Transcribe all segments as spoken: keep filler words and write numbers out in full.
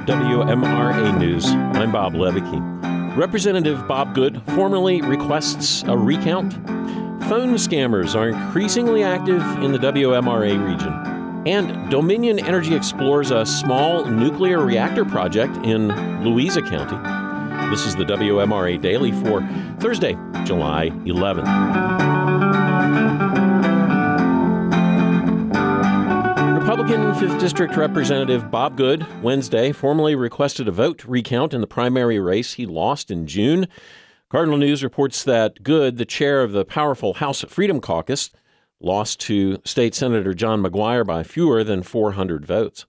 W M R A News. I'm Bob Levicki. Representative Bob Good formally requests a recount. Phone scammers are increasingly active in the W M R A region. And Dominion Energy explores a small nuclear reactor project in Louisa County. This is the W M R A Daily for Thursday, July eleventh. Republican fifth District Representative Bob Good, Wednesday, formally requested a vote recount in the primary race he lost in June. Cardinal News reports that Good, the chair of the powerful House Freedom Caucus, lost to State Senator John McGuire by fewer than four hundred votes.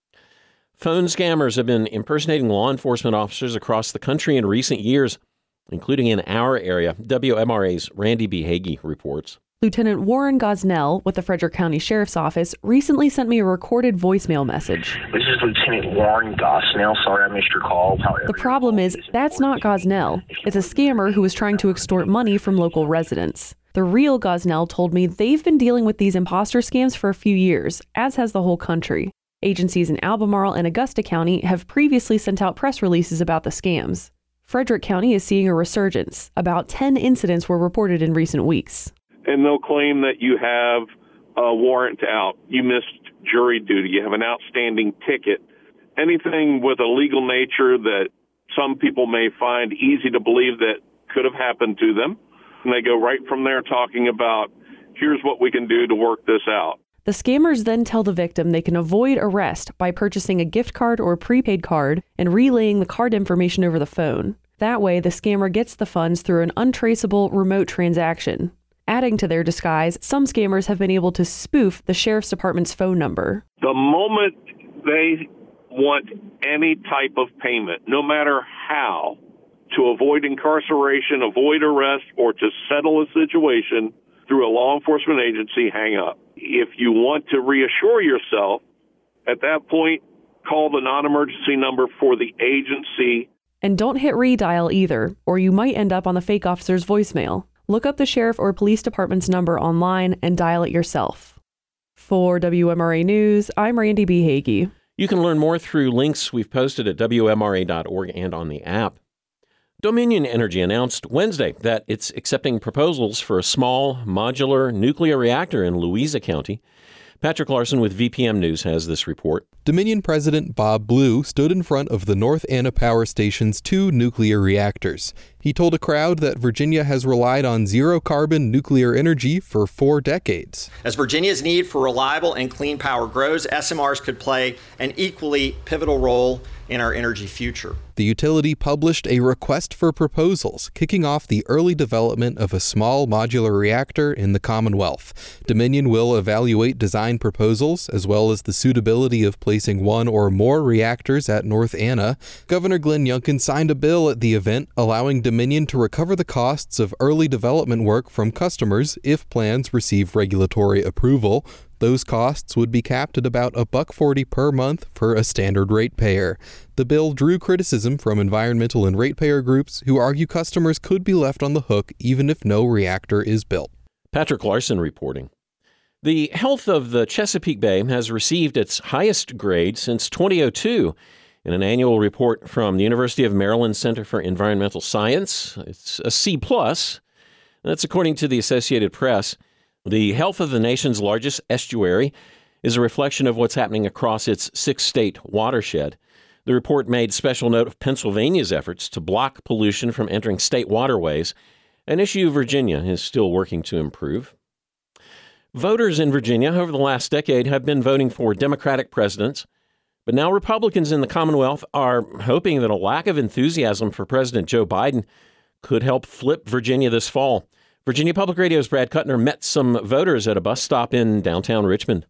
Phone scammers have been impersonating law enforcement officers across the country in recent years, including in our area. W M R A's Randy B. Hagee reports. Lieutenant Warren Gosnell with the Frederick County Sheriff's Office recently sent me a recorded voicemail message. This is Lieutenant Warren Gosnell. Sorry I missed your call. However, the problem is that's not Gosnell. It's a scammer who was trying to extort money from local residents. The real Gosnell told me they've been dealing with these imposter scams for a few years, as has the whole country. Agencies in Albemarle and Augusta County have previously sent out press releases about the scams. Frederick County is seeing a resurgence. About ten incidents were reported in recent weeks. And they'll claim that you have a warrant out, you missed jury duty, you have an outstanding ticket, anything with a legal nature that some people may find easy to believe that could have happened to them. And they go right from there talking about, here's what we can do to work this out. The scammers then tell the victim they can avoid arrest by purchasing a gift card or prepaid card and relaying the card information over the phone. That way, the scammer gets the funds through an untraceable remote transaction. Adding to their disguise, some scammers have been able to spoof the sheriff's department's phone number. The moment they want any type of payment, no matter how, to avoid incarceration, avoid arrest, or to settle a situation through a law enforcement agency, hang up. If you want to reassure yourself, at that point, call the non-emergency number for the agency. And don't hit redial either, or you might end up on the fake officer's voicemail. Look up the sheriff or police department's number online and dial it yourself. For W M R A News, I'm Randy B. Hagee. You can learn more through links we've posted at W M R A dot org and on the app. Dominion Energy announced Wednesday that it's accepting proposals for a small modular nuclear reactor in Louisa County. Patrick Larson with V P M News has this report. Dominion President Bob Blue stood in front of the North Anna Power Station's two nuclear reactors. He told a crowd that Virginia has relied on zero-carbon nuclear energy for four decades. As Virginia's need for reliable and clean power grows, S M Rs could play an equally pivotal role in our energy future. The utility published a request for proposals, kicking off the early development of a small modular reactor in the Commonwealth. Dominion will evaluate design proposals, as well as the suitability of placing one or more reactors at North Anna. Governor Glenn Youngkin signed a bill at the event allowing Dominion to recover the costs of early development work from customers if plans receive regulatory approval. Those costs would be capped at about a buck forty per month for a standard ratepayer. The bill drew criticism from environmental and ratepayer groups who argue customers could be left on the hook even if no reactor is built. Patrick Larson reporting. The health of the Chesapeake Bay has received its highest grade since twenty oh two. In an annual report from the University of Maryland Center for Environmental Science, it's a C plus. That's according to the Associated Press. The health of the nation's largest estuary is a reflection of what's happening across its six-state watershed. The report made special note of Pennsylvania's efforts to block pollution from entering state waterways, an issue Virginia is still working to improve. Voters in Virginia over the last decade have been voting for Democratic presidents, but now Republicans in the Commonwealth are hoping that a lack of enthusiasm for President Joe Biden could help flip Virginia this fall. Virginia Public Radio's Brad Kuttner met some voters at a bus stop in downtown Richmond.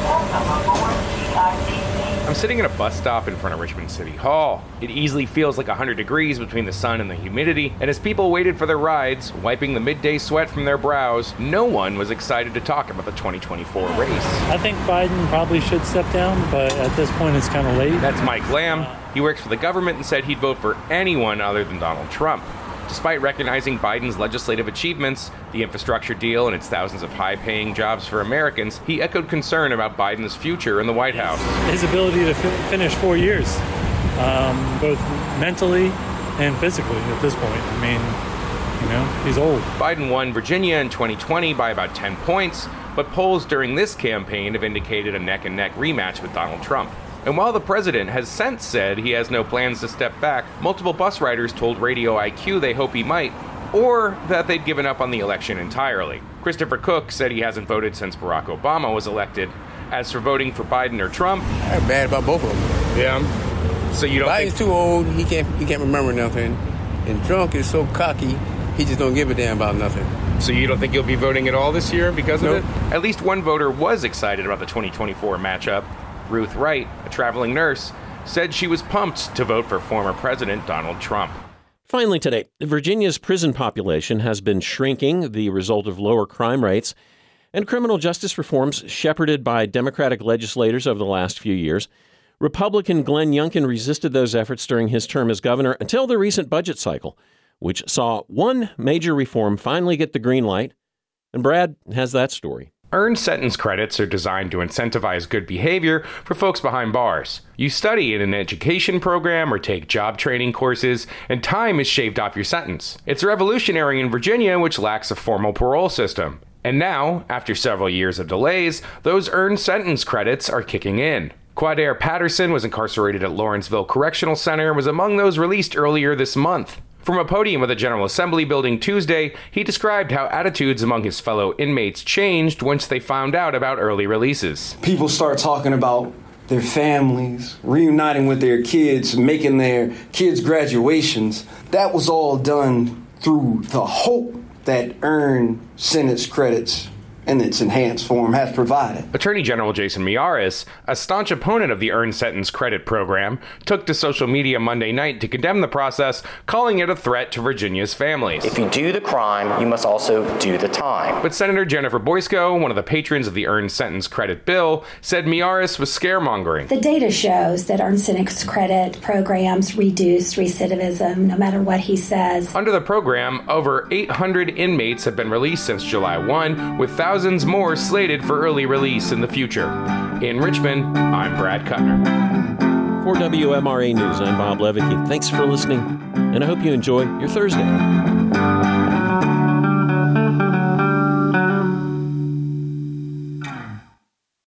I'm sitting at a bus stop in front of Richmond City Hall. It easily feels like one hundred degrees between the sun and the humidity, and as people waited for their rides, wiping the midday sweat from their brows, no one was excited to talk about the twenty twenty-four race. I think Biden probably should step down, but at this point it's kind of late. That's Mike Lamb. He works for the government and said he'd vote for anyone other than Donald Trump. Despite recognizing Biden's legislative achievements, the infrastructure deal and its thousands of high-paying jobs for Americans, he echoed concern about Biden's future in the White House. His ability to f- finish four years. um, both mentally and physically at this point. I mean, you know, he's old. Biden won Virginia in twenty twenty by about ten points, but polls during this campaign have indicated a neck-and-neck rematch with Donald Trump. And while the president has since said he has no plans to step back, multiple bus riders told Radio I Q they hope he might, or that they'd given up on the election entirely. Christopher Cook said he hasn't voted since Barack Obama was elected. As for voting for Biden or Trump, I'm bad about both of them. Yeah. So you don't Biden's think... too old. He can't. He can't remember nothing. And Trump is so cocky. He just don't give a damn about nothing. So you don't think you'll be voting at all this year because nope. of it? At least one voter was excited about the twenty twenty-four matchup. Ruth Wright, a traveling nurse, said she was pumped to vote for former President Donald Trump. Finally today, Virginia's prison population has been shrinking, the result of lower crime rates and criminal justice reforms shepherded by Democratic legislators over the last few years. Republican Glenn Youngkin resisted those efforts during his term as governor until the recent budget cycle, which saw one major reform finally get the green light. And Brad has that story. Earned sentence credits are designed to incentivize good behavior for folks behind bars. You study in an education program or take job training courses, and time is shaved off your sentence. It's revolutionary in Virginia, which lacks a formal parole system. And now, after several years of delays, those earned sentence credits are kicking in. Quadair Patterson was incarcerated at Lawrenceville Correctional Center and was among those released earlier this month. From a podium at the General Assembly building Tuesday, he described how attitudes among his fellow inmates changed once they found out about early releases. People start talking about their families, reuniting with their kids, making their kids' graduations. That was all done through the hope that earned sentence credits in its enhanced form has provided. Attorney General Jason Miyares, a staunch opponent of the Earned Sentence Credit program, took to social media Monday night to condemn the process, calling it a threat to Virginia's families. If you do the crime, you must also do the time. But Senator Jennifer Boysko, one of the patrons of the Earned Sentence Credit bill, said Miyares was scaremongering. The data shows that Earned Sentence Credit programs reduce recidivism, no matter what he says. Under the program, over eight hundred inmates have been released since July first, with thousands Thousands more slated for early release in the future. In Richmond, I'm Brad Kuttner. For W M R A News, I'm Bob Levicki. Thanks for listening, and I hope you enjoy your Thursday.